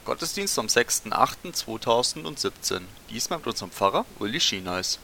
Gottesdienst am 6.8.2017. Diesmal mit unserem Pfarrer Uli Schieneis.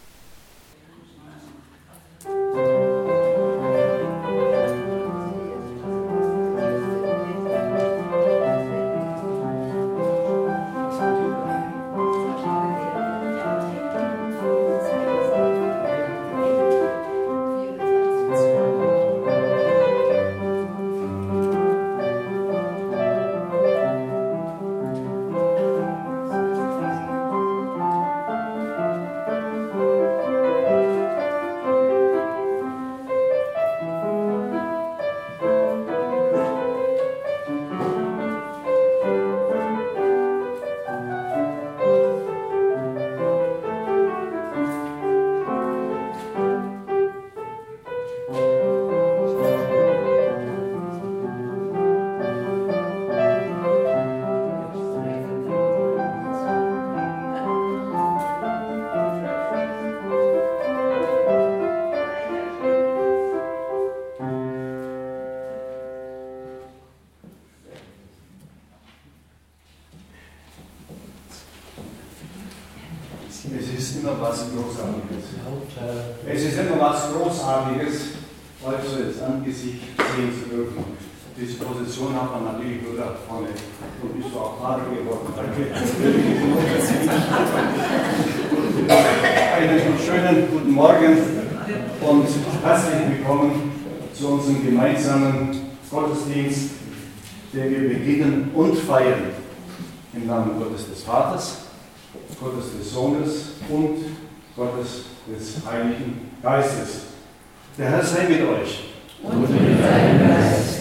Es ist immer was Großartiges. Es ist immer was Großartiges, heute so ins Angesicht sehen zu dürfen. Diese Position hat man natürlich nur da vorne. Und bist du auch Vater geworden. Danke. Einen schönen guten Morgen und herzlich willkommen zu unserem gemeinsamen Gottesdienst, den wir beginnen und feiern. Im Namen Gottes des Vaters, Gottes des Sohnes und Gottes des Heiligen Geistes. Der Herr sei mit euch. Und mit deinem Geist.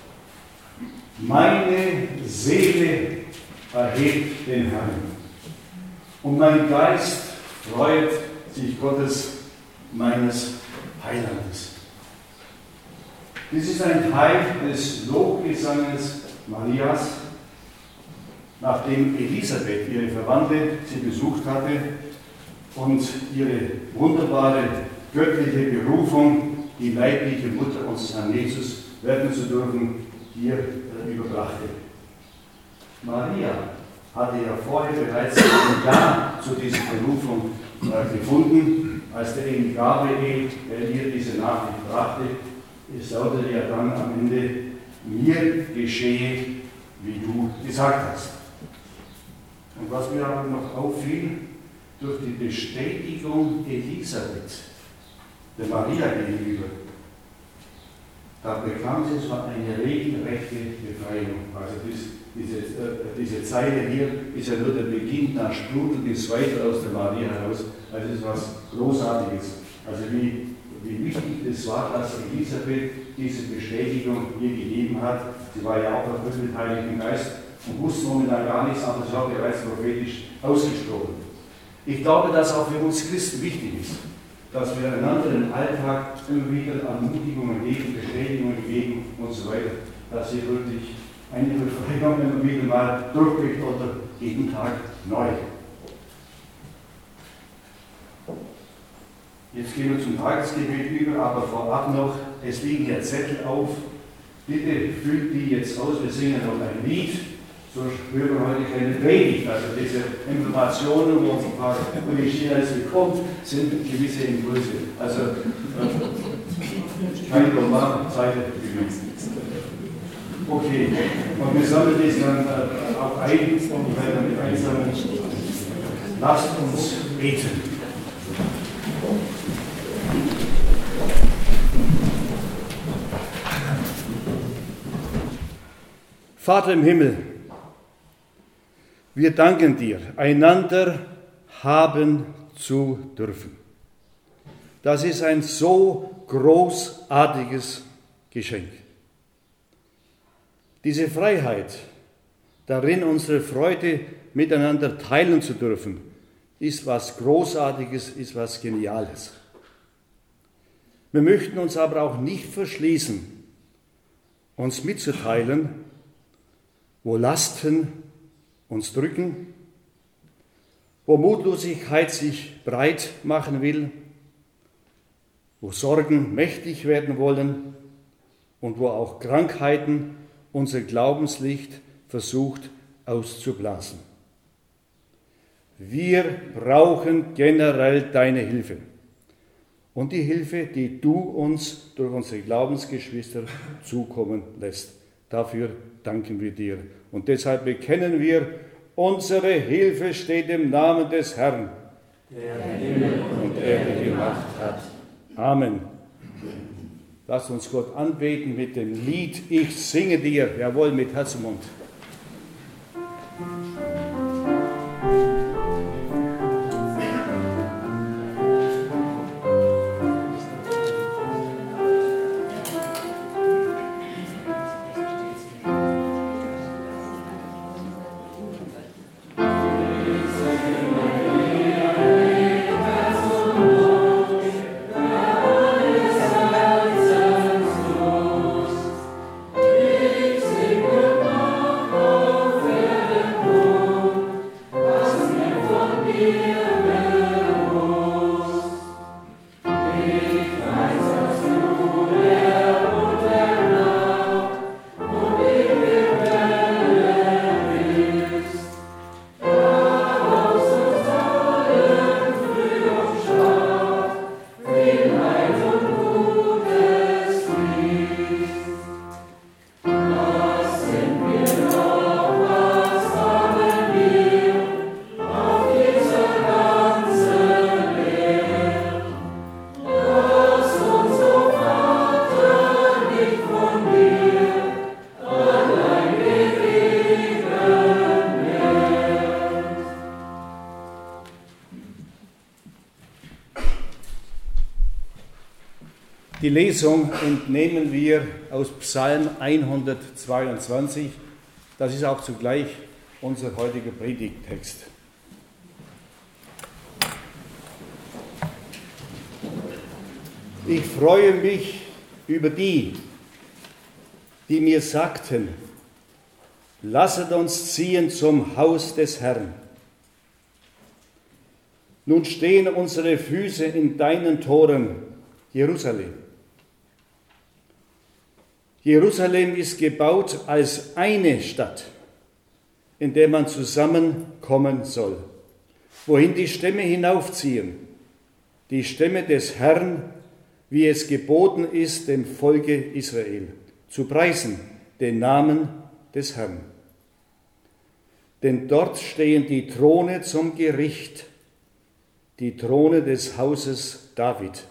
Meine Seele erhebt den Herrn. Und mein Geist freut sich Gottes, meines Heilandes. Dies ist ein Teil des Lobgesanges Marias, nachdem Elisabeth, ihre Verwandte, sie besucht hatte und ihre wunderbare göttliche Berufung, die leibliche Mutter unseres Herrn Jesus werden zu dürfen, hier überbrachte. Maria hatte ja vorher bereits ein Ja zu dieser Berufung gefunden, als der Engel Gabriel, der ihr diese Nachricht brachte. Es lautete ja dann am Ende: Mir geschehe, wie du gesagt hast. Und was mir aber noch auffiel, durch die Bestätigung Elisabeth, der Maria gegenüber, da bekam sie so eine regelrechte Befreiung. Also diese Zeile hier ist ja nur der Beginn, dann sprudelt es weiter aus der Maria heraus. Also es ist was Großartiges. Also wie wichtig es war, dass Elisabeth diese Bestätigung ihr gegeben hat. Sie war ja auch erfüllt mit Heiligen Geist und wusste momentan gar nichts, aber sie hat bereits prophetisch ausgesprochen. Ich glaube, dass auch für uns Christen wichtig ist, dass wir einander im Alltag immer wieder Ermutigungen geben, Bestätigungen geben und so weiter, dass hier wirklich eine Befreiung immer wieder mal durchbricht oder jeden Tag neu. Jetzt gehen wir zum Tagesgebet über, aber vorab noch, es liegen hier Zettel auf. Bitte füllt die jetzt aus, wir singen noch ein Lied, so hören wir heute keine Predigt. Also diese Informationen, wo ein paar Universitäten bekommt, sind gewisse Impulse. Also kein Roman, Zeit übrigens. Okay, und wir sammeln das dann auch ein und werden mit einsammeln. Lasst uns beten. Vater im Himmel, wir danken dir, einander haben zu dürfen. Das ist ein so großartiges Geschenk. Diese Freiheit, darin unsere Freude miteinander teilen zu dürfen, ist was Großartiges, ist was Geniales. Wir möchten uns aber auch nicht verschließen, uns mitzuteilen, wo Lasten uns drücken, wo Mutlosigkeit sich breit machen will, wo Sorgen mächtig werden wollen und wo auch Krankheiten unser Glaubenslicht versucht auszublasen. Wir brauchen generell deine Hilfe und die Hilfe, die du uns durch unsere Glaubensgeschwister zukommen lässt. Dafür danken wir dir. Und deshalb bekennen wir, unsere Hilfe steht im Namen des Herrn, der Himmel und Erde gemacht hat. Amen. Lass uns Gott anbeten mit dem Lied Ich singe dir, jawohl, mit Herz und Mund. Die Lesung entnehmen wir aus Psalm 122. Das ist auch zugleich unser heutiger Predigttext. Ich freue mich über die mir sagten, lasset uns ziehen zum Haus des Herrn. Nun stehen unsere Füße in deinen Toren, Jerusalem. Jerusalem ist gebaut als eine Stadt, in der man zusammenkommen soll, wohin die Stämme hinaufziehen, die Stämme des Herrn, wie es geboten ist, dem Volke Israel, zu preisen, den Namen des Herrn. Denn dort stehen die Throne zum Gericht, die Throne des Hauses David.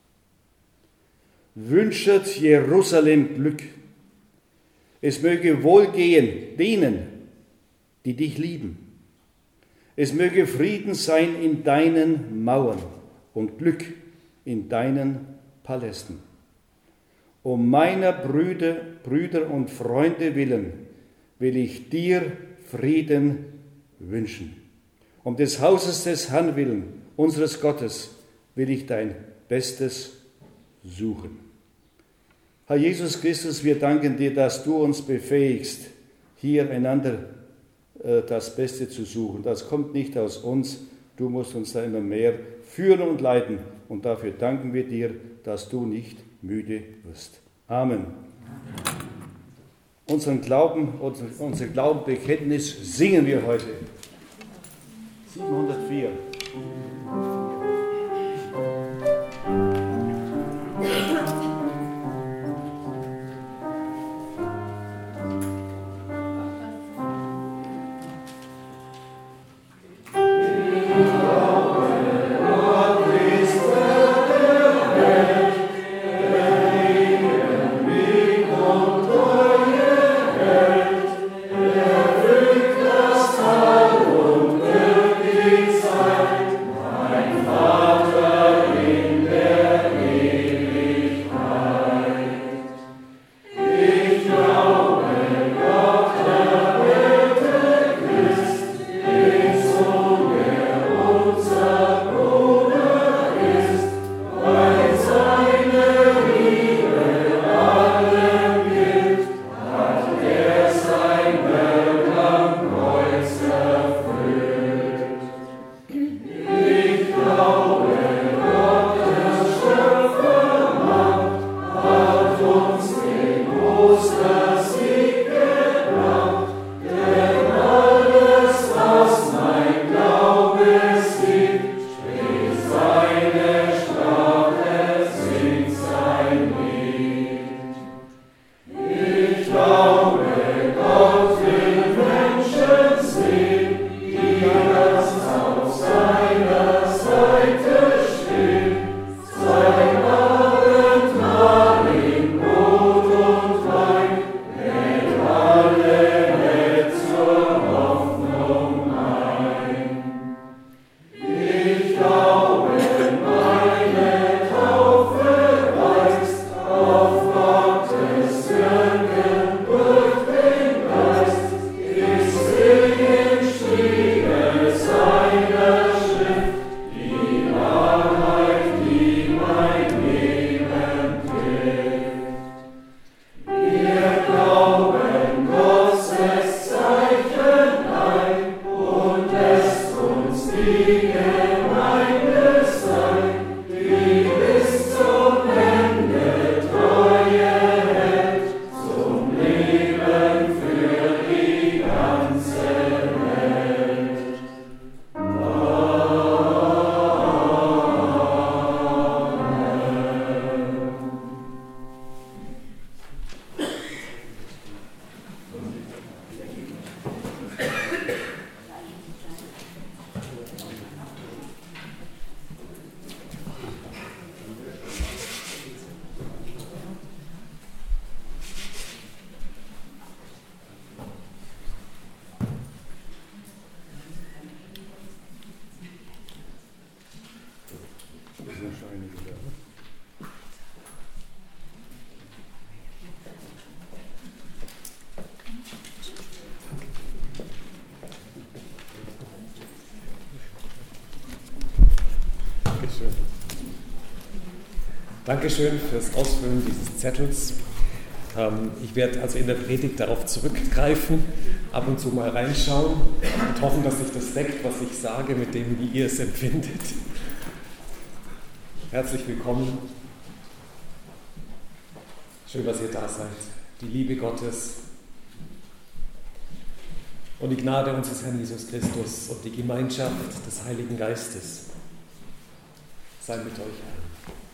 Wünschet Jerusalem Glück. Es möge wohlgehen denen, die dich lieben. Es möge Frieden sein in deinen Mauern und Glück in deinen Palästen. Um meiner Brüder und Freunde willen will ich dir Frieden wünschen. Um des Hauses des Herrn willen, unseres Gottes, will ich dein Bestes suchen. Herr Jesus Christus, wir danken dir, dass du uns befähigst, hier einander das Beste zu suchen. Das kommt nicht aus uns, du musst uns da immer mehr führen und leiten. Und dafür danken wir dir, dass du nicht müde wirst. Amen. Unser Glaubenbekenntnis singen wir heute. 704. Dankeschön fürs Ausfüllen dieses Zettels. Ich werde also in der Predigt darauf zurückgreifen, ab und zu mal reinschauen und hoffen, dass sich das deckt, was ich sage, mit dem, wie ihr es empfindet. Herzlich willkommen. Schön, dass ihr da seid. Die Liebe Gottes und die Gnade unseres Herrn Jesus Christus und die Gemeinschaft des Heiligen Geistes sei mit euch allen.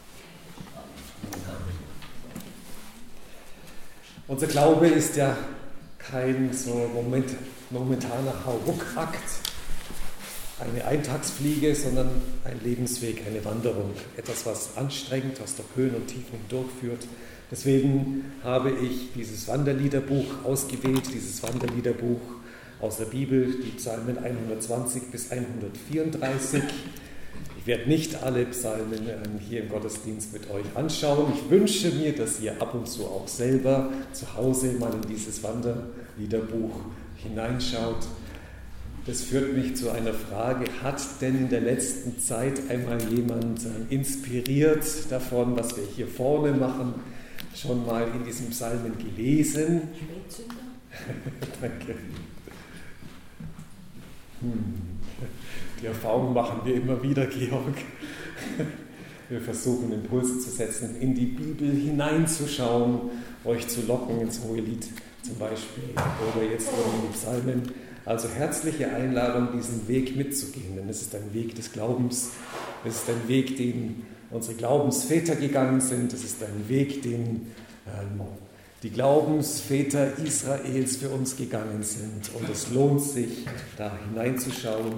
Unser Glaube ist ja kein so momentaner Hauruck-Akt, eine Eintagsfliege, sondern ein Lebensweg, eine Wanderung. Etwas, was anstrengend, was durch Höhen und Tiefen hindurchführt. Deswegen habe ich dieses Wanderliederbuch ausgewählt, dieses Wanderliederbuch aus der Bibel, die Psalmen 120 bis 134. Ich werde nicht alle Psalmen hier im Gottesdienst mit euch anschauen. Ich wünsche mir, dass ihr ab und zu auch selber zu Hause mal in dieses Wanderliederbuch hineinschaut. Das führt mich zu einer Frage: Hat denn in der letzten Zeit einmal jemand inspiriert davon, was wir hier vorne machen, schon mal in diesen Psalmen gelesen? Danke. Die Erfahrung machen wir immer wieder, Georg. Wir versuchen, Impulse zu setzen, in die Bibel hineinzuschauen, euch zu locken, ins Hohelied zum Beispiel oder jetzt in die Psalmen. Also herzliche Einladung, diesen Weg mitzugehen, denn es ist ein Weg des Glaubens. Es ist ein Weg, den unsere Glaubensväter gegangen sind. Es ist ein Weg, den die Glaubensväter Israels für uns gegangen sind. Und es lohnt sich, da hineinzuschauen,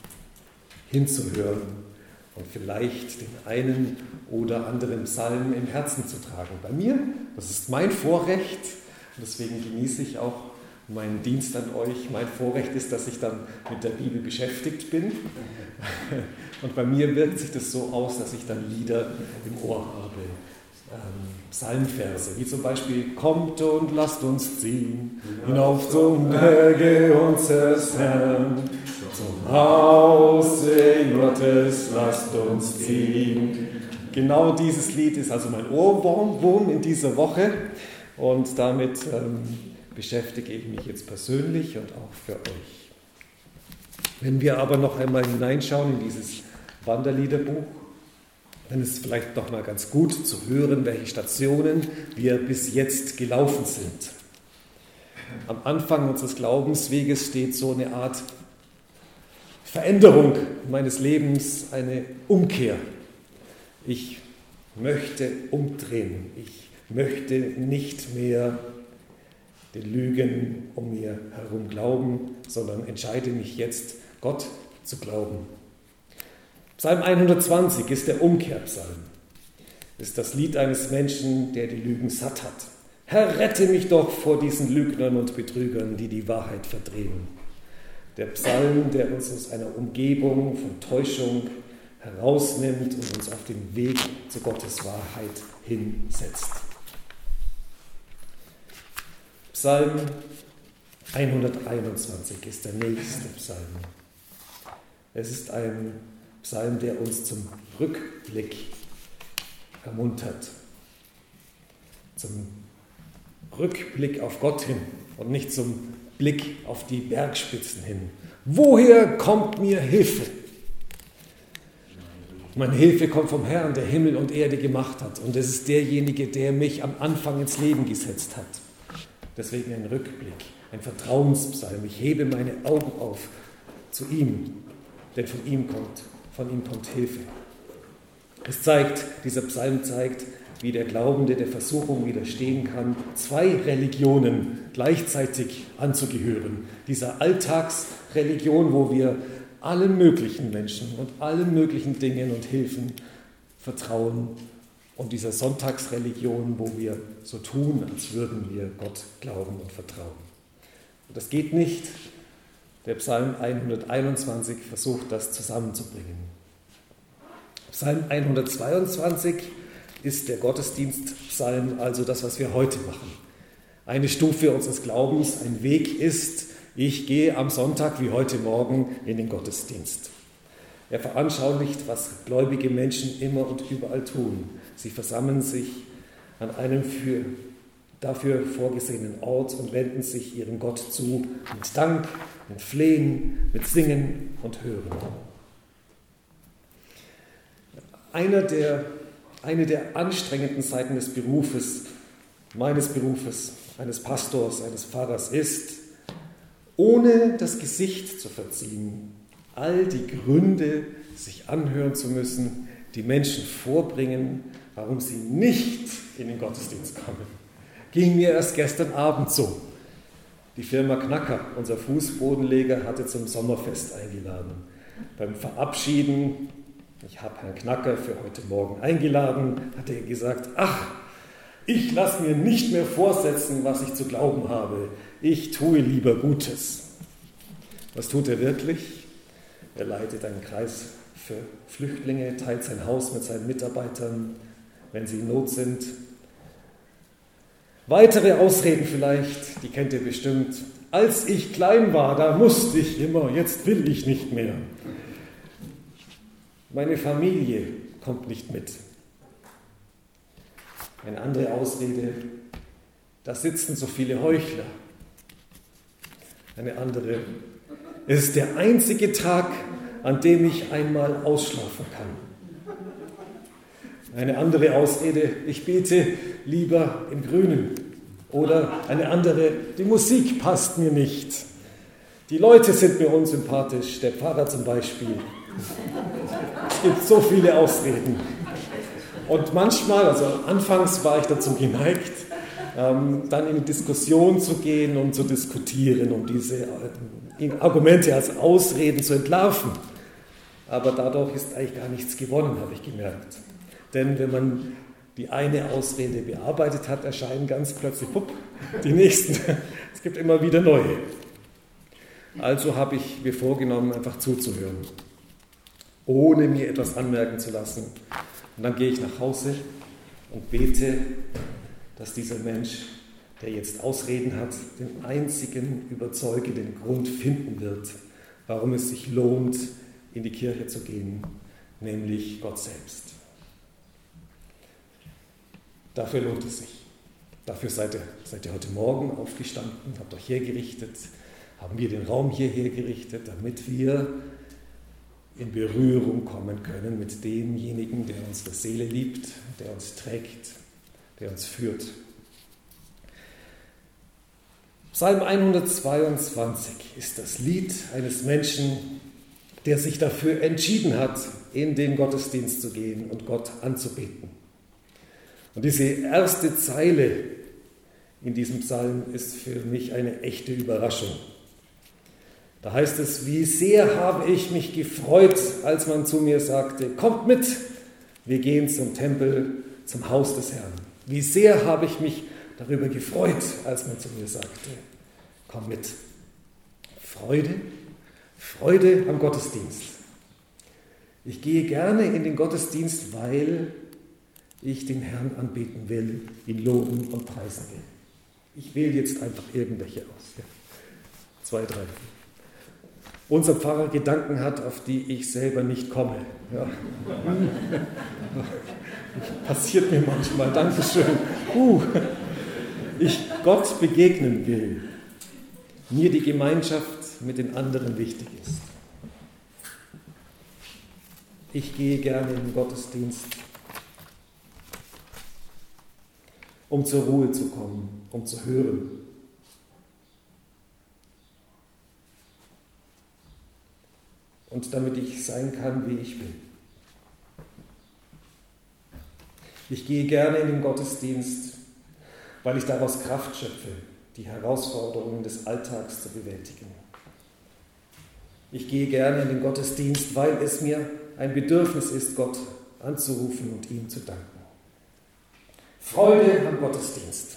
hinzuhören und vielleicht den einen oder anderen Psalm im Herzen zu tragen. Bei mir, das ist mein Vorrecht, deswegen genieße ich auch meinen Dienst an euch. Mein Vorrecht ist, dass ich dann mit der Bibel beschäftigt bin. Und bei mir wirkt sich das so aus, dass ich dann Lieder im Ohr habe. Psalmverse, wie zum Beispiel: Kommt und lasst uns ziehen hinauf zum Berge unseres Herrn, zum Hause Gottes lasst uns ziehen. Genau dieses Lied ist also mein Ohrwurm in dieser Woche und damit beschäftige ich mich jetzt persönlich und auch für euch. Wenn wir aber noch einmal hineinschauen in dieses Wanderliederbuch, dann ist es vielleicht doch mal ganz gut zu hören, welche Stationen wir bis jetzt gelaufen sind. Am Anfang unseres Glaubensweges steht so eine Art Veränderung meines Lebens, eine Umkehr. Ich möchte umdrehen. Ich möchte nicht mehr den Lügen um mir herum glauben, sondern entscheide mich jetzt, Gott zu glauben. Psalm 120 ist der Umkehrpsalm. Ist das Lied eines Menschen, der die Lügen satt hat. Herr, rette mich doch vor diesen Lügnern und Betrügern, die die Wahrheit verdrehen. Der Psalm, der uns aus einer Umgebung von Täuschung herausnimmt und uns auf den Weg zu Gottes Wahrheit hinsetzt. Psalm 121 ist der nächste Psalm. Es ist ein Psalm, der uns zum Rückblick ermuntert. Zum Rückblick auf Gott hin und nicht zum Blick auf die Bergspitzen hin. Woher kommt mir Hilfe? Meine Hilfe kommt vom Herrn, der Himmel und Erde gemacht hat. Und es ist derjenige, der mich am Anfang ins Leben gesetzt hat. Deswegen ein Rückblick, ein Vertrauenspsalm. Ich hebe meine Augen auf zu ihm, denn von ihm kommt Hilfe. Dieser Psalm zeigt, wie der Glaubende der Versuchung widerstehen kann, zwei Religionen gleichzeitig anzugehören. Dieser Alltagsreligion, wo wir allen möglichen Menschen und allen möglichen Dingen und Hilfen vertrauen, und dieser Sonntagsreligion, wo wir so tun, als würden wir Gott glauben und vertrauen. Und das geht nicht. Der Psalm 121 versucht, das zusammenzubringen. Psalm 122 ist der Gottesdienstpsalm, also das, was wir heute machen. Eine Stufe unseres Glaubens, ein Weg ist, ich gehe am Sonntag wie heute Morgen in den Gottesdienst. Er veranschaulicht, was gläubige Menschen immer und überall tun. Sie versammeln sich an einem dafür vorgesehenen Ort und wenden sich ihrem Gott zu mit Dank, mit Flehen, mit Singen und Hören. Eine der anstrengenden Seiten des Berufes, meines Berufes, eines Pastors, eines Pfarrers ist, ohne das Gesicht zu verziehen, all die Gründe sich anhören zu müssen, die Menschen vorbringen, warum sie nicht in den Gottesdienst kommen. Ging mir erst gestern Abend so. Die Firma Knacker, unser Fußbodenleger, hatte zum Sommerfest eingeladen. Beim Verabschieden, ich habe Herrn Knacker für heute Morgen eingeladen, hat er gesagt, ach, ich lasse mir nicht mehr vorsetzen, was ich zu glauben habe. Ich tue lieber Gutes. Was tut er wirklich? Er leitet einen Kreis für Flüchtlinge, teilt sein Haus mit seinen Mitarbeitern, wenn sie in Not sind. Weitere Ausreden vielleicht, die kennt ihr bestimmt. Als ich klein war, da musste ich immer, jetzt will ich nicht mehr. Meine Familie kommt nicht mit. Eine andere Ausrede, da sitzen so viele Heuchler. Eine andere, es ist der einzige Tag, an dem ich einmal ausschlafen kann. Eine andere Ausrede, ich bete lieber im Grünen. Oder eine andere, die Musik passt mir nicht. Die Leute sind mir unsympathisch, der Pfarrer zum Beispiel. Es gibt so viele Ausreden. Und manchmal, also anfangs war ich dazu geneigt, dann in die Diskussion zu gehen und zu diskutieren, um diese Argumente als Ausreden zu entlarven. Aber dadurch ist eigentlich gar nichts gewonnen, habe ich gemerkt. Denn wenn man die eine Ausrede bearbeitet hat, erscheinen ganz plötzlich die nächsten. Es gibt immer wieder neue. Also habe ich mir vorgenommen, einfach zuzuhören, ohne mir etwas anmerken zu lassen. Und dann gehe ich nach Hause und bete, dass dieser Mensch, der jetzt Ausreden hat, den einzigen überzeugenden Grund finden wird, warum es sich lohnt, in die Kirche zu gehen, nämlich Gott selbst. Dafür lohnt es sich. Dafür seid ihr heute Morgen aufgestanden, habt euch hergerichtet, haben wir den Raum hierher gerichtet, damit wir in Berührung kommen können mit demjenigen, der unsere Seele liebt, der uns trägt, der uns führt. Psalm 122 ist das Lied eines Menschen, der sich dafür entschieden hat, in den Gottesdienst zu gehen und Gott anzubeten. Und diese erste Zeile in diesem Psalm ist für mich eine echte Überraschung. Da heißt es, wie sehr habe ich mich gefreut, als man zu mir sagte, kommt mit, wir gehen zum Tempel, zum Haus des Herrn. Wie sehr habe ich mich darüber gefreut, als man zu mir sagte, komm mit. Freude am Gottesdienst. Ich gehe gerne in den Gottesdienst, weil ich den Herrn anbeten will, ihn loben und preisen will. Ich wähle jetzt einfach irgendwelche aus. Ja. 2, 3. Unser Pfarrer Gedanken hat, auf die ich selber nicht komme. Ja. Passiert mir manchmal. Dankeschön. Ich Gott begegnen will. Mir die Gemeinschaft mit den anderen wichtig ist. Ich gehe gerne in den Gottesdienst, um zur Ruhe zu kommen, um zu hören. Und damit ich sein kann, wie ich bin. Ich gehe gerne in den Gottesdienst, weil ich daraus Kraft schöpfe, die Herausforderungen des Alltags zu bewältigen. Ich gehe gerne in den Gottesdienst, weil es mir ein Bedürfnis ist, Gott anzurufen und ihm zu danken. Freude am Gottesdienst.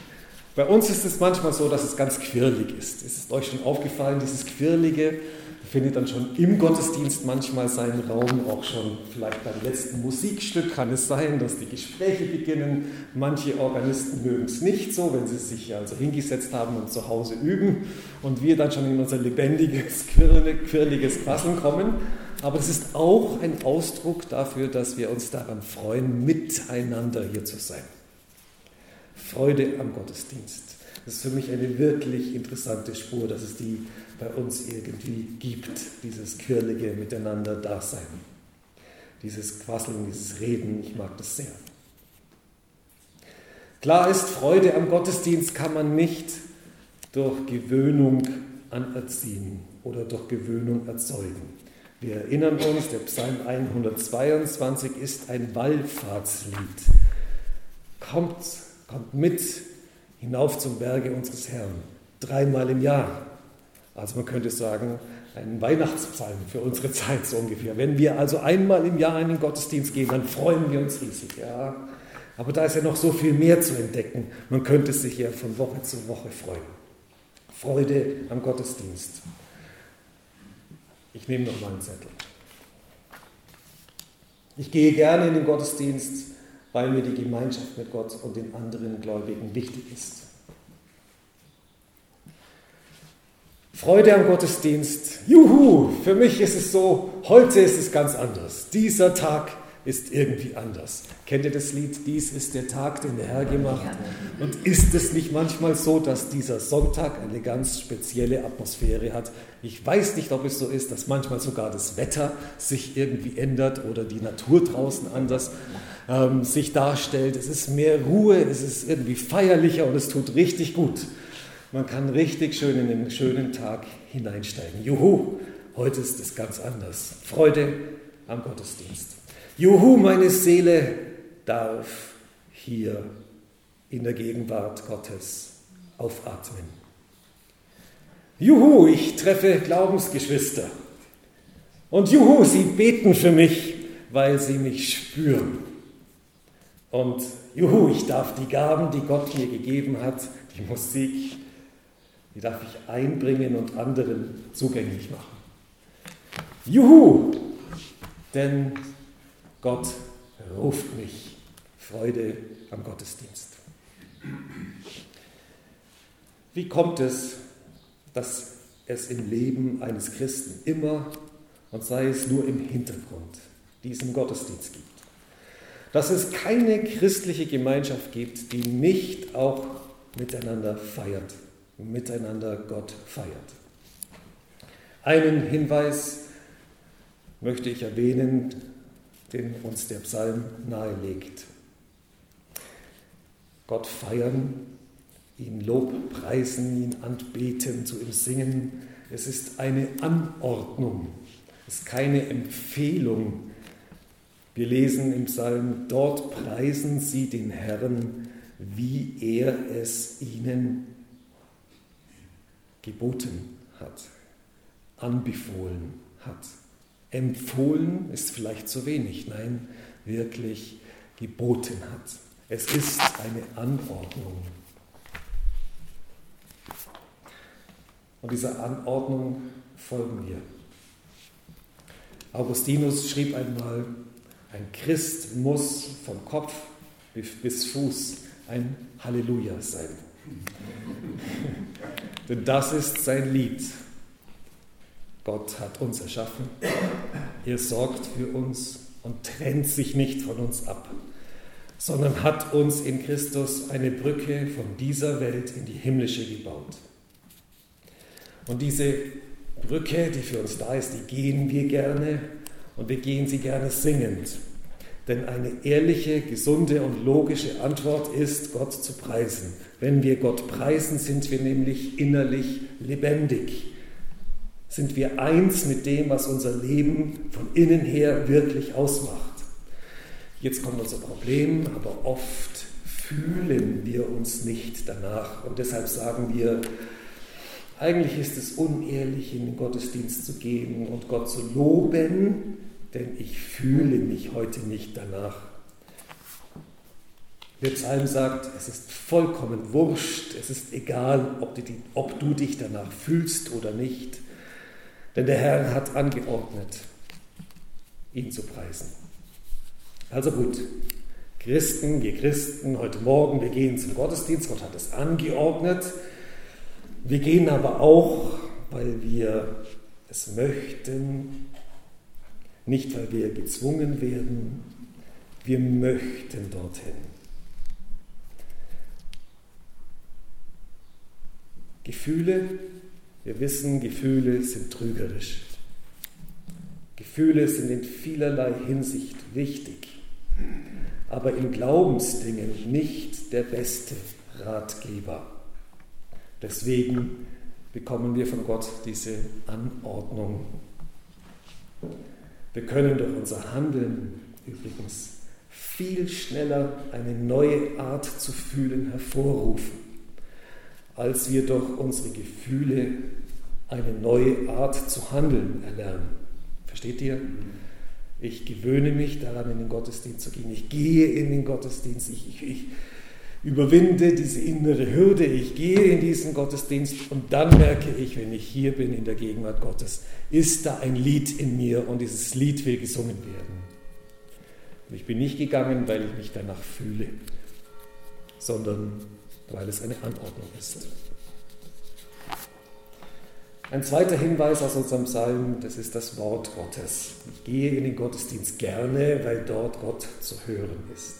Bei uns ist es manchmal so, dass es ganz quirlig ist. Ist es euch schon aufgefallen, dieses Quirlige? Da findet dann schon im Gottesdienst manchmal seinen Raum, auch schon vielleicht beim letzten Musikstück kann es sein, dass die Gespräche beginnen. Manche Organisten mögen es nicht so, wenn sie sich also hingesetzt haben und zu Hause üben und wir dann schon in unser lebendiges, quirliges Quasseln kommen. Aber es ist auch ein Ausdruck dafür, dass wir uns daran freuen, miteinander hier zu sein. Freude am Gottesdienst. Das ist für mich eine wirklich interessante Spur, dass es die bei uns irgendwie gibt, dieses quirlige Miteinander-Dasein. Dieses Quasseln, dieses Reden, ich mag das sehr. Klar ist, Freude am Gottesdienst kann man nicht durch Gewöhnung anerziehen oder durch Gewöhnung erzeugen. Wir erinnern uns, der Psalm 122 ist ein Wallfahrtslied. Kommt mit hinauf zum Berge unseres Herrn, 3-mal im Jahr. Also man könnte sagen, ein Weihnachtspsalm für unsere Zeit so ungefähr. Wenn wir also einmal im Jahr in den Gottesdienst gehen, dann freuen wir uns riesig. Ja. Aber da ist ja noch so viel mehr zu entdecken. Man könnte sich ja von Woche zu Woche freuen. Freude am Gottesdienst. Ich nehme noch mal einen Zettel. Ich gehe gerne in den Gottesdienst, weil mir die Gemeinschaft mit Gott und den anderen Gläubigen wichtig ist. Freude am Gottesdienst. Juhu, für mich ist es so, heute ist es ganz anders. Dieser Tag ist irgendwie anders. Kennt ihr das Lied? Dies ist der Tag, den der Herr gemacht. Und ist es nicht manchmal so, dass dieser Sonntag eine ganz spezielle Atmosphäre hat? Ich weiß nicht, ob es so ist, dass manchmal sogar das Wetter sich irgendwie ändert oder die Natur draußen anders sich darstellt. Es ist mehr Ruhe, es ist irgendwie feierlicher und es tut richtig gut. Man kann richtig schön in den schönen Tag hineinsteigen. Juhu, heute ist es ganz anders. Freude am Gottesdienst. Juhu, meine Seele darf hier in der Gegenwart Gottes aufatmen. Juhu, ich treffe Glaubensgeschwister. Und juhu, sie beten für mich, weil sie mich spüren. Und juhu, ich darf die Gaben, die Gott mir gegeben hat, die Musik, die darf ich einbringen und anderen zugänglich machen. Juhu, denn Gott ruft mich. Freude am Gottesdienst. Wie kommt es, dass es im Leben eines Christen immer, und sei es nur im Hintergrund, diesen Gottesdienst gibt? Dass es keine christliche Gemeinschaft gibt, die nicht auch miteinander feiert, miteinander Gott feiert. Einen Hinweis möchte ich erwähnen, den uns der Psalm nahelegt. Gott feiern, ihn Lob preisen, ihn anbeten, zu ihm singen. Es ist eine Anordnung, es ist keine Empfehlung. Wir lesen im Psalm, dort preisen sie den Herrn, wie er es ihnen geboten hat, anbefohlen hat. Empfohlen ist vielleicht zu wenig, nein, wirklich geboten hat. Es ist eine Anordnung. Und dieser Anordnung folgen wir. Augustinus schrieb einmal, ein Christ muss vom Kopf bis Fuß ein Halleluja sein. Denn das ist sein Lied. Gott hat uns erschaffen, er sorgt für uns und trennt sich nicht von uns ab, sondern hat uns in Christus eine Brücke von dieser Welt in die himmlische gebaut. Und diese Brücke, die für uns da ist, die gehen wir gerne und wir gehen sie gerne singend. Denn eine ehrliche, gesunde und logische Antwort ist, Gott zu preisen. Wenn wir Gott preisen, sind wir nämlich innerlich lebendig. Sind wir eins mit dem, was unser Leben von innen her wirklich ausmacht. Jetzt kommt unser Problem, aber oft fühlen wir uns nicht danach. Und deshalb sagen wir, eigentlich ist es unehrlich, in den Gottesdienst zu gehen und Gott zu loben, denn ich fühle mich heute nicht danach. Der Psalm sagt, es ist vollkommen wurscht, es ist egal, ob du dich danach fühlst oder nicht. Denn der Herr hat angeordnet, ihn zu preisen. Also gut, wir Christen, heute Morgen, wir gehen zum Gottesdienst, Gott hat es angeordnet. Wir gehen aber auch, weil wir es möchten, nicht weil wir gezwungen werden, wir möchten dorthin. Gefühle, wir wissen, Gefühle sind trügerisch. Gefühle sind in vielerlei Hinsicht wichtig, aber in Glaubensdingen nicht der beste Ratgeber. Deswegen bekommen wir von Gott diese Anordnung. Wir können durch unser Handeln übrigens viel schneller eine neue Art zu fühlen hervorrufen, als wir durch unsere Gefühle eine neue Art zu handeln erlernen. Versteht ihr? Ich gewöhne mich daran, in den Gottesdienst zu gehen. Ich gehe in den Gottesdienst. Ich überwinde diese innere Hürde. Ich gehe in diesen Gottesdienst und dann merke ich, wenn ich hier bin in der Gegenwart Gottes, ist da ein Lied in mir und dieses Lied will gesungen werden. Und ich bin nicht gegangen, weil ich mich danach fühle, sondern weil es eine Anordnung ist. Ein zweiter Hinweis aus unserem Psalm, das ist das Wort Gottes. Ich gehe in den Gottesdienst gerne, weil dort Gott zu hören ist.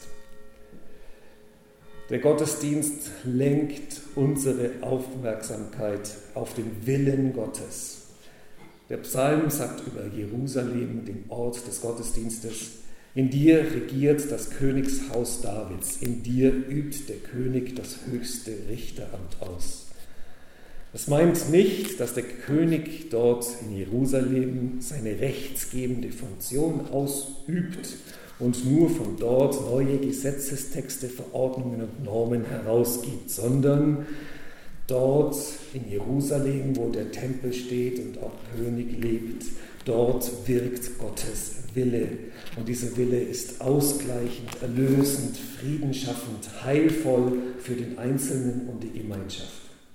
Der Gottesdienst lenkt unsere Aufmerksamkeit auf den Willen Gottes. Der Psalm sagt über Jerusalem, den Ort des Gottesdienstes: In dir regiert das Königshaus Davids, in dir übt der König das höchste Richteramt aus. Das meint nicht, dass der König dort in Jerusalem seine rechtsgebende Funktion ausübt und nur von dort neue Gesetzestexte, Verordnungen und Normen herausgibt, sondern dort in Jerusalem, wo der Tempel steht und auch König lebt, dort wirkt Gottes Wille. Und dieser Wille ist ausgleichend, erlösend, friedenschaffend, heilvoll für den Einzelnen und die Gemeinschaft.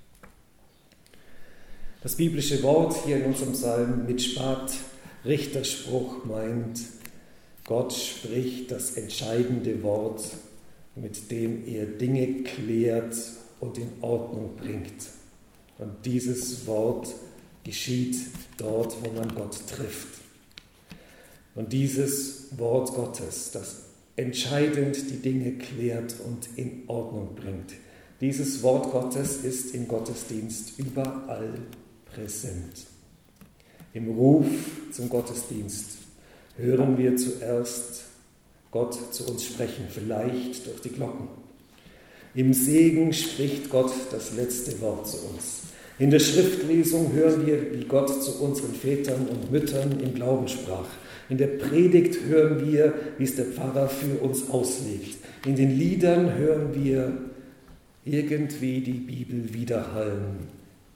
Das biblische Wort hier in unserem Psalm mit Spat, Richterspruch, meint, Gott spricht das entscheidende Wort, mit dem er Dinge klärt und in Ordnung bringt. Und dieses Wort geschieht dort, wo man Gott trifft. Und dieses Wort Gottes, das entscheidend die Dinge klärt und in Ordnung bringt, dieses Wort Gottes ist im Gottesdienst überall präsent. Im Ruf zum Gottesdienst hören wir zuerst Gott zu uns sprechen, vielleicht durch die Glocken. Im Segen spricht Gott das letzte Wort zu uns. In der Schriftlesung hören wir, wie Gott zu unseren Vätern und Müttern im Glauben sprach. In der Predigt hören wir, wie es der Pfarrer für uns auslegt. In den Liedern hören wir irgendwie die Bibel widerhallen.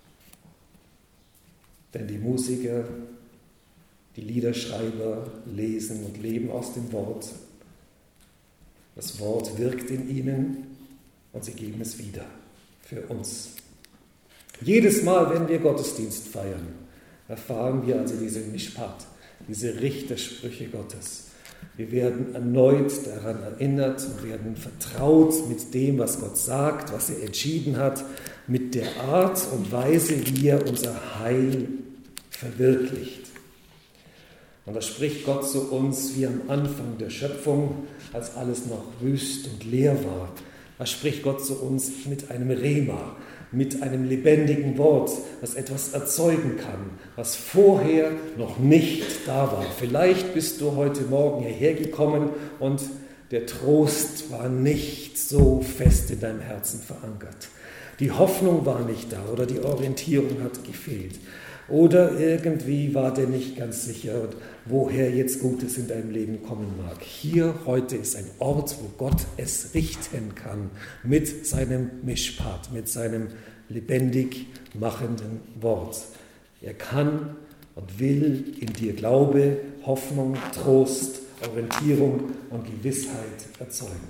Denn die Musiker, die Liederschreiber lesen und leben aus dem Wort. Das Wort wirkt in ihnen und sie geben es wieder für uns. Jedes Mal, wenn wir Gottesdienst feiern, erfahren wir also diese Mishpat, diese Richtersprüche Gottes. Wir werden erneut daran erinnert und werden vertraut mit dem, was Gott sagt, was er entschieden hat, mit der Art und Weise, wie er unser Heil verwirklicht. Und da spricht Gott zu uns wie am Anfang der Schöpfung, als alles noch wüst und leer war. Da spricht Gott zu uns mit einem Rema, mit einem lebendigen Wort, das etwas erzeugen kann, was vorher noch nicht da war. Vielleicht bist du heute Morgen hierher gekommen und der Trost war nicht so fest in deinem Herzen verankert. Die Hoffnung war nicht da oder die Orientierung hat gefehlt. Oder irgendwie war der nicht ganz sicher, woher jetzt Gutes in deinem Leben kommen mag. Hier heute ist ein Ort, wo Gott es richten kann mit seinem Mishpat, mit seinem lebendig machenden Wort. Er kann und will in dir Glaube, Hoffnung, Trost, Orientierung und Gewissheit erzeugen.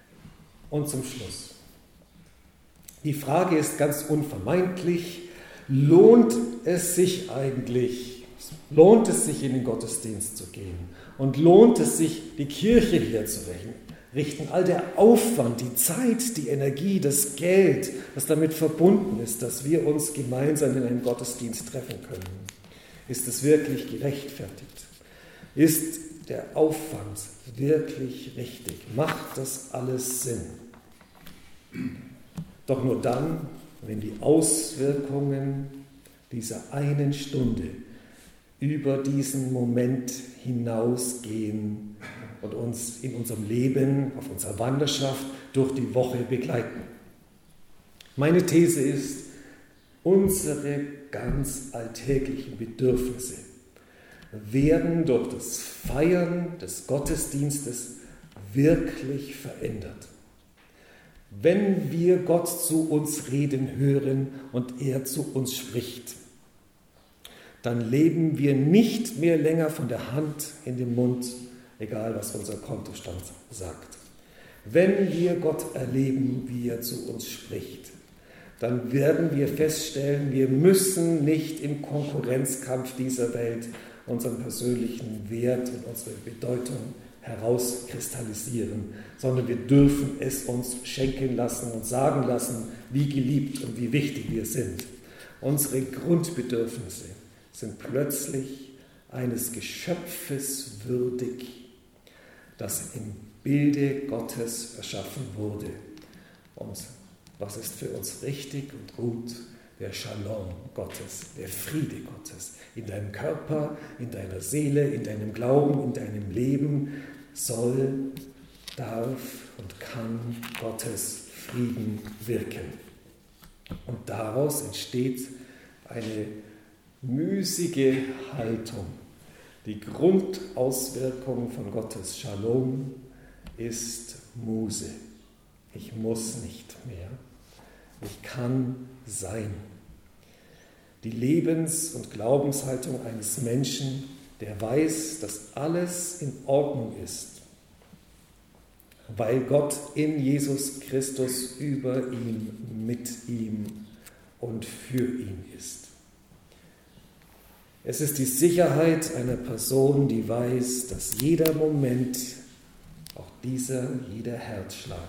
Und zum Schluss. Die Frage ist ganz unvermeidlich: lohnt es sich eigentlich, lohnt es sich in den Gottesdienst zu gehen und lohnt es sich, die Kirche herzurichten? All der Aufwand, die Zeit, die Energie, das Geld, das damit verbunden ist, dass wir uns gemeinsam in einem Gottesdienst treffen können. Ist es wirklich gerechtfertigt? Ist der Aufwand wirklich richtig? Macht das alles Sinn? Doch nur dann, wenn die Auswirkungen dieser einen Stunde über diesen Moment hinausgehen und uns in unserem Leben, auf unserer Wanderschaft durch die Woche begleiten. Meine These ist, unsere ganz alltäglichen Bedürfnisse werden durch das Feiern des Gottesdienstes wirklich verändert. Wenn wir Gott zu uns reden hören und er zu uns spricht, dann leben wir nicht mehr länger von der Hand in den Mund, egal was unser Kontostand sagt. Wenn wir Gott erleben, wie er zu uns spricht, dann werden wir feststellen, wir müssen nicht im Konkurrenzkampf dieser Welt unseren persönlichen Wert und unsere Bedeutung herauskristallisieren, sondern wir dürfen es uns schenken lassen und sagen lassen, wie geliebt und wie wichtig wir sind. Unsere Grundbedürfnisse sind plötzlich eines Geschöpfes würdig, das im Bilde Gottes erschaffen wurde. Und was ist für uns richtig und gut? Der Shalom Gottes, der Friede Gottes in deinem Körper, in deiner Seele, in deinem Glauben, in deinem Leben soll, darf und kann Gottes Frieden wirken. Und daraus entsteht eine müßige Haltung. Die Grundauswirkung von Gottes Shalom ist Muße. Ich muss nicht mehr. Ich kann sein. Die Lebens- und Glaubenshaltung eines Menschen, der weiß, dass alles in Ordnung ist, weil Gott in Jesus Christus über ihm, mit ihm und für ihn ist. Es ist die Sicherheit einer Person, die weiß, dass jeder Moment, auch jeder Herzschlag,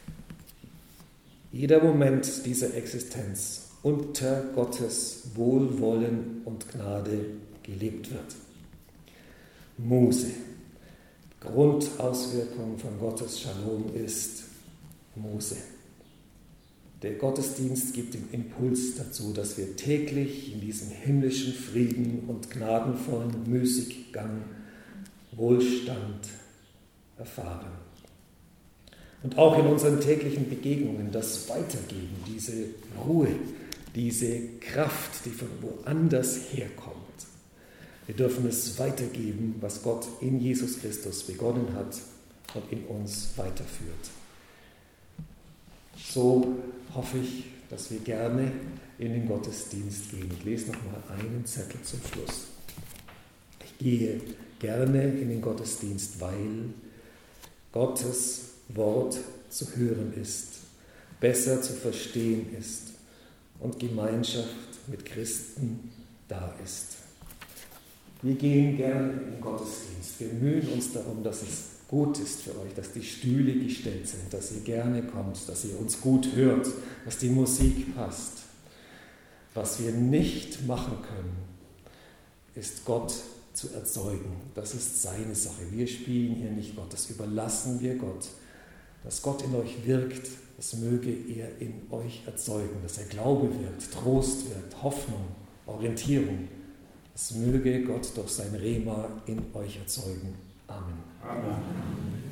jeder Moment dieser Existenz unter Gottes Wohlwollen und Gnade gelebt wird. Muße. Grundauswirkung von Gottes Shalom ist Muße. Der Gottesdienst gibt den Impuls dazu, dass wir täglich in diesem himmlischen Frieden und gnadenvollen Müßiggang Wohlstand erfahren. Und auch in unseren täglichen Begegnungen das Weitergeben, diese Ruhe, diese Kraft, die von woanders herkommt. Wir dürfen es weitergeben, was Gott in Jesus Christus begonnen hat und in uns weiterführt. So hoffe ich, dass wir gerne in den Gottesdienst gehen. Ich lese noch mal einen Zettel zum Schluss. Ich gehe gerne in den Gottesdienst, weil Gottes Wort zu hören ist, besser zu verstehen ist und Gemeinschaft mit Christen da ist. Wir gehen gerne in den Gottesdienst. Wir mühen uns darum, dass es gut ist für euch, dass die Stühle gestellt sind, dass ihr gerne kommt, dass ihr uns gut hört, dass die Musik passt. Was wir nicht machen können, ist Gott zu erzeugen. Das ist seine Sache. Wir spielen hier nicht Gott, das überlassen wir Gott. Dass Gott in euch wirkt, das möge er in euch erzeugen, dass er Glaube wirkt, Trost wirkt, Hoffnung, Orientierung. Das möge Gott durch sein Rema in euch erzeugen. Amen. Amen.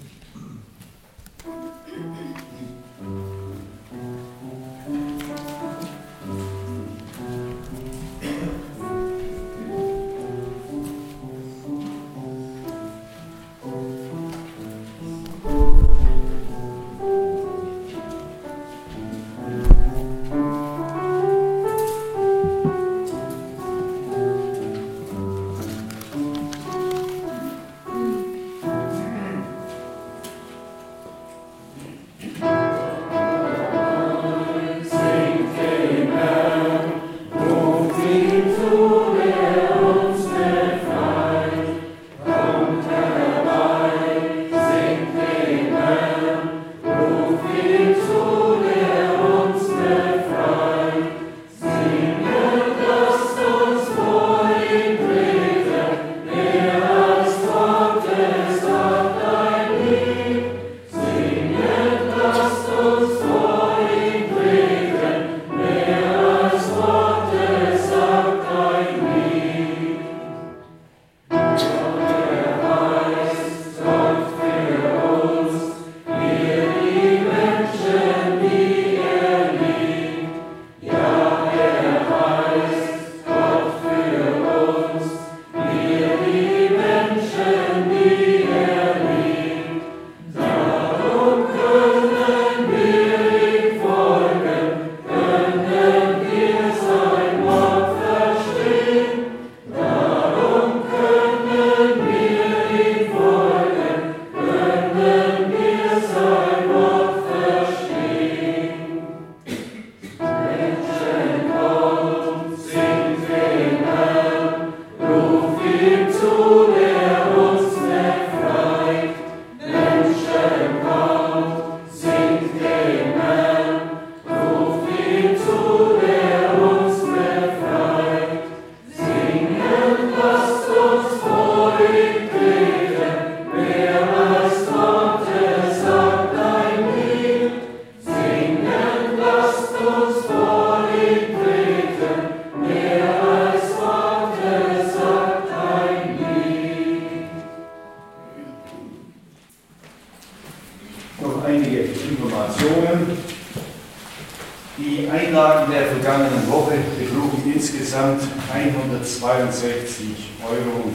insgesamt 162,50 Euro.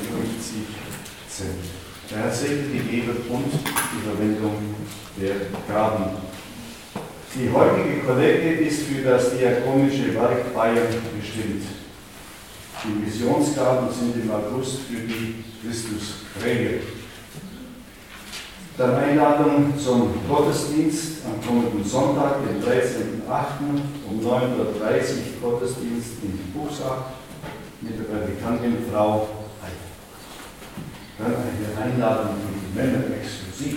Der Herr segne die Geber und die Verwendung der Gaben. Die heutige Kollekte ist für das diakonische Werk Bayern bestimmt. Die Missionsgaben sind im August für die Christusträger. Dann Einladung zum Gottesdienst am kommenden Sonntag, den 13.08. um 9.30 Uhr Gottesdienst in Buchsach mit der Predikantin Frau Heil. Dann eine Einladung für die Männer exklusiv.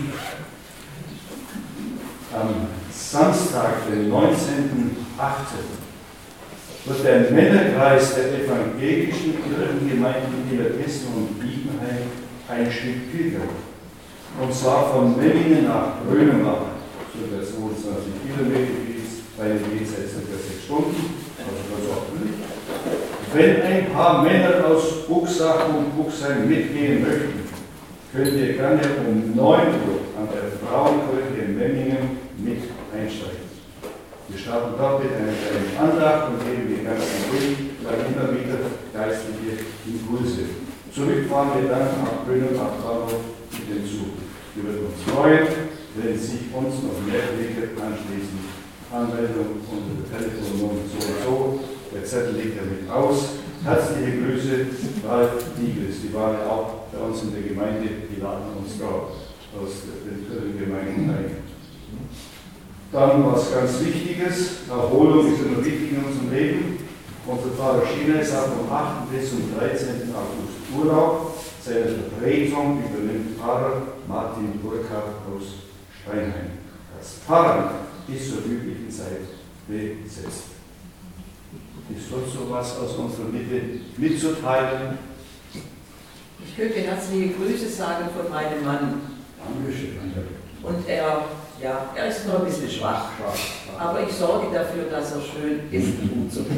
Am Samstag, den 19.08. wird der Männerkreis der evangelischen Kirchengemeinden Niederhessen und Biebenheim ein Stück pilgern. Und zwar von Memmingen nach Grönemark, so der 22 Kilometer ist, bei der Gehzeit ca. 6 Stunden, also ganz ordentlich. Wenn ein paar Männer aus Buchsach und Buchsheim mitgehen möchten, könnt ihr gerne um 9 Uhr an der Frauenkirche in Memmingen mit einsteigen. Wir starten dort mit einer kleinen Andacht und geben die ganzen Weg, dann immer wieder geistliche Impulse. Zurückfahren wir dann nach Grönemark mit dem Zug. Wir würden uns freuen, wenn sich uns noch mehr Wege anschließen. Anmeldung unter der Telefonnummer so und so. Der Zettel liegt ja mit aus. Herzliche Grüße, Ralf Diegels. Die waren ja auch bei uns in der Gemeinde, die laden uns dort aus den Kirchengemeinden ein. Dann was ganz Wichtiges. Erholung ist immer wichtig in unserem Leben. Unser Pfarrer Schienes hat vom 8. bis zum 13. August Urlaub. Seine Vertretung übernimmt Pfarrer Martin Burkhardt aus Steinheim. Das Pfarrer ist zur üblichen Zeit besetzt. Ist dort so was aus unserer Mitte mitzuteilen? Ich könnte herzliche Grüße sagen von meinem Mann. Dankeschön. Und er ist noch ein bisschen schwach. Aber ich sorge dafür, dass er schön isst und so.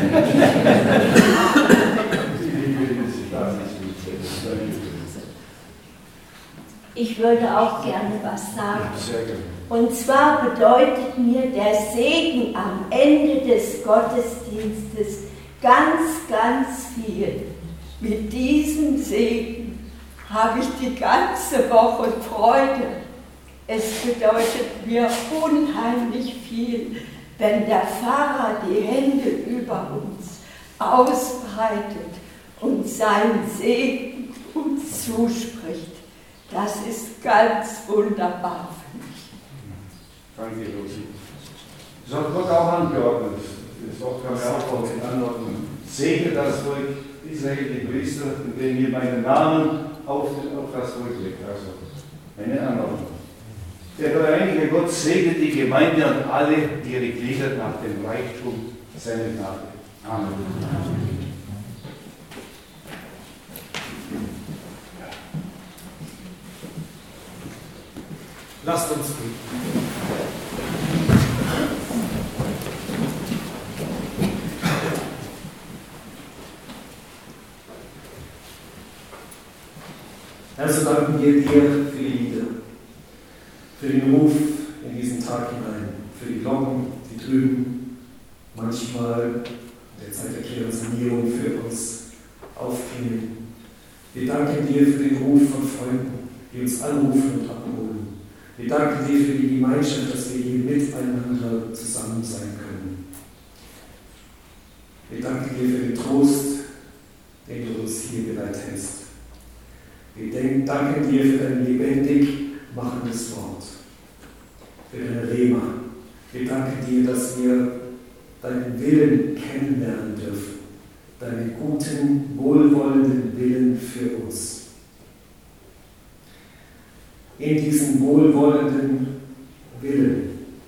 Ich würde auch gerne was sagen. Und zwar bedeutet mir der Segen am Ende des Gottesdienstes ganz, ganz viel. Mit diesem Segen habe ich die ganze Woche Freude. Es bedeutet mir unheimlich viel, wenn der Pfarrer die Hände über uns ausbreitet und seinen Segen uns zuspricht. Das ist ganz wunderbar für mich. Danke, Lucy. Das hat Gott auch angeordnet. Das Wort kann ja auch mit anordnen. Segne das Volk Israel, die Priester, indem ihr meinen Namen auf das Volk legt. Also eine Anordnung. Der dreieinige Gott segnet die Gemeinde und alle ihre Glieder nach dem Reichtum seiner Gnade. Amen. Lasst uns beten. Herr, so danken wir dir für die Lieder, für den Ruf in diesen Tag hinein, für die Glocken, die drüben manchmal in der Zeit der Kirchensanierung für uns aufklingen. Wir danken dir für den Ruf von Freunden, die uns anrufen und abholen. Wir danken dir für die Gemeinschaft, dass wir hier miteinander zusammen sein können. Wir danken dir für den Trost, den du uns hier bereithältst. Wir danken dir für dein lebendig machendes Wort, für deine Rema. Wir danken dir, dass wir deinen Willen kennenlernen dürfen, deinen guten, wohlwollenden Willen für uns. In diesen wohlwollenden Willen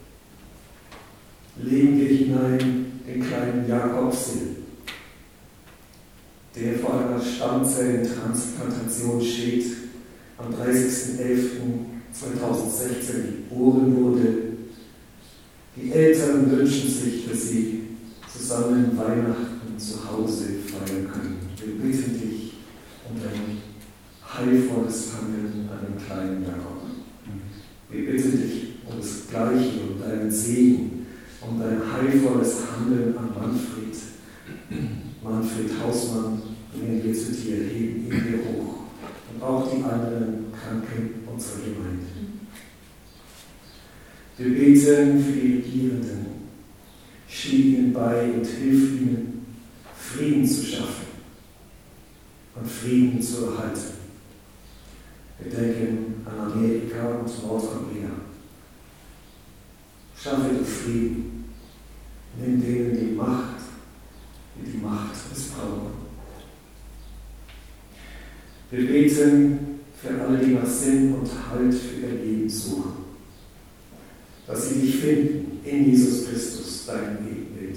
legen wir hinein den kleinen Jakobsil, der vor einer Stammzellentransplantation steht, am 30.11.2016 geboren wurde. Die Eltern wünschen sich, dass sie zusammen Weihnachten zu Hause feiern können. Wir bitten dich um dein heilvolles Handeln an dem kleinen Jakob. Wir bitten dich um das Gleiche, um deinen Segen, um dein heilvolles Handeln an Manfred Manfred Hausmann bringen wir zu dir, heben ihn dir hoch. Und auch die anderen Kranken unserer Gemeinde. Wir beten für die Regierenden. Stehe ihnen bei und hilf ihnen, Frieden zu schaffen und Frieden zu erhalten. Wir denken an Amerika und Nordkorea. Schaffe du Frieden, nimm denen die Macht missbrauchen. Wir beten für alle, die nach Sinn und Halt für ihr Leben suchen, dass sie dich finden in Jesus Christus, deinem Ebenbild.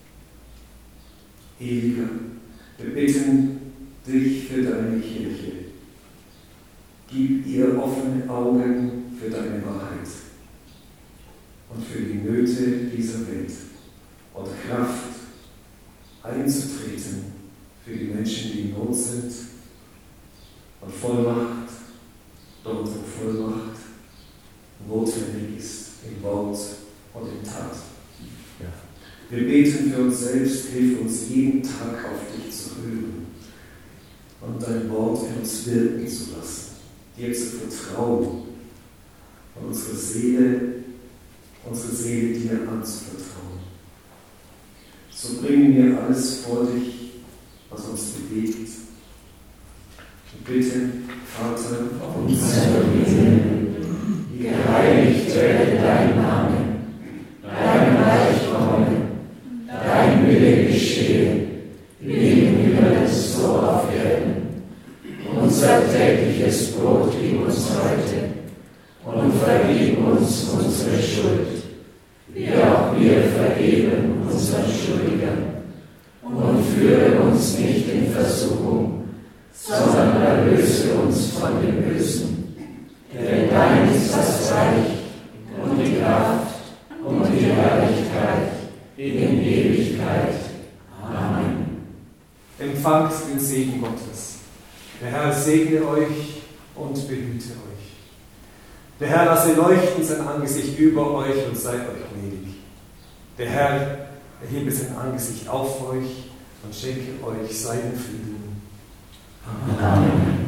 Ewiger, wir bitten dich für deine Kirche. Gib ihr offene Augen für deine Wahrheit und für die Nöte dieser Welt und Kraft einzutreten für die Menschen, die in Not sind, und Vollmacht, dort wo Vollmacht notwendig ist, im Wort und in Tat. Ja. Wir beten für uns selbst, hilf uns jeden Tag auf dich zu hören und dein Wort in uns wirken zu lassen, dir zu vertrauen und unsere Seele dir anzuvertrauen. So bringen wir alles vor dich, was uns bewegt. Und bitte, Vater, unser Himmel, geheiligt werde dein Name, dein Reich komme, dein Wille geschehe, wie im Himmel so auf Erden. Unser tägliches Brot gib uns heute und vergib uns unsere Schuld, wie auch wir vergeben unseren Schuldigern. Und führe uns nicht in Versuchung, sondern erlöse uns von dem Bösen. Denn dein ist das Reich und die Kraft und die Herrlichkeit in Ewigkeit. Amen. Empfangt den Segen Gottes. Der Herr segne euch und behüte euch. Der Herr lasse leuchten sein Angesicht über euch und sei euch gnädig. Der Herr erhebe sein Angesicht auf euch und schenke euch seinen Frieden. Amen.